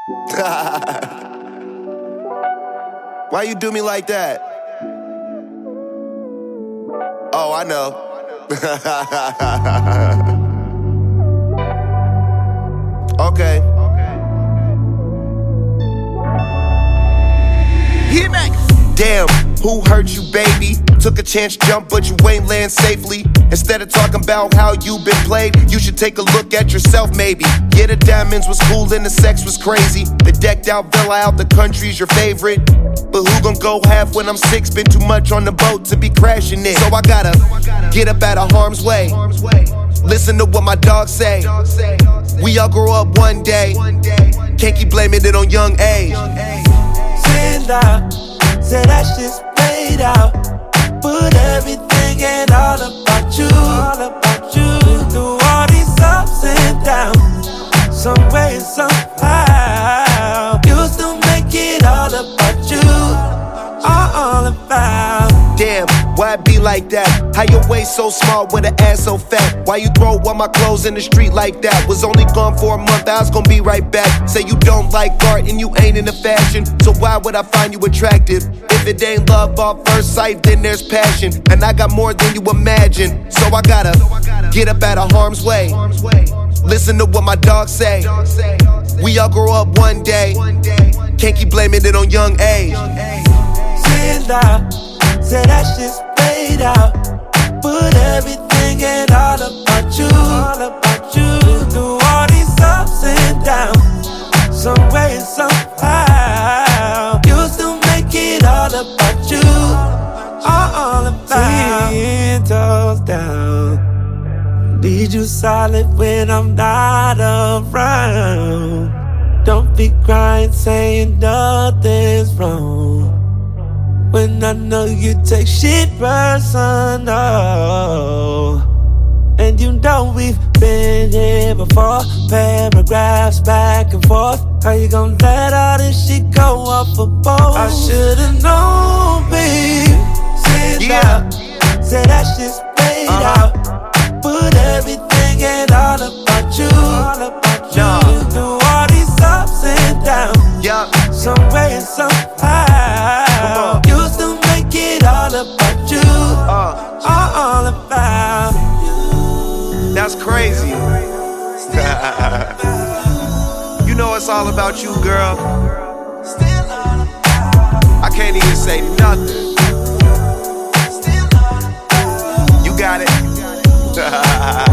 Why you do me like that? Oh, I know. Okay. Hit me. Damn, who hurt you, baby? Took a chance, jump, but you ain't land safely. Instead of talking about how you been played, you should take a look at yourself, maybe. Yeah, the diamonds was cool and the sex was crazy. The decked out villa out the country's your favorite. But who gon' go half when I'm sick? Been too much on the boat to be crashing it. So I gotta get up out of harm's way. Listen to what my dogs say. We all grow up one day. Can't keep blaming it on young age. Stand out, say that shit's played out. Put everything and all about you. Through all these ups and downs, some way, somehow, you still make it all about you. All about. Damn, why it be like that? How your waist so small with an ass so fat? Why you throw all my clothes in the street like that? Was only gone for a month, I was gonna be right back. Say you don't like art and you ain't into fashion, so why would I find you attractive? If it ain't love off first sight, then there's passion. And I got more than you imagine, so I gotta get up out of harm's way. Listen to what my dogs say. We all grow up one day. Can't keep blaming it on young age. Stand out, say that shit's played out. Put everything and all about you. Through all these ups and downs, some way, somehow, you still make it all about you. All about. 10 toes down, need you solid when I'm not around. Don't be crying, saying nothing's wrong, when I know you take shit personal. And you know we've been here before. Paragraphs back and forth. How you gon' let all this shit go off a boat? I should've known, babe. Say that shit's played out. Put everything and all about you. Through all these ups and downs, some way and somehow, you still make it all about you. All about. That's crazy. You know it's all about you, girl. I can't even say nothing. You got it.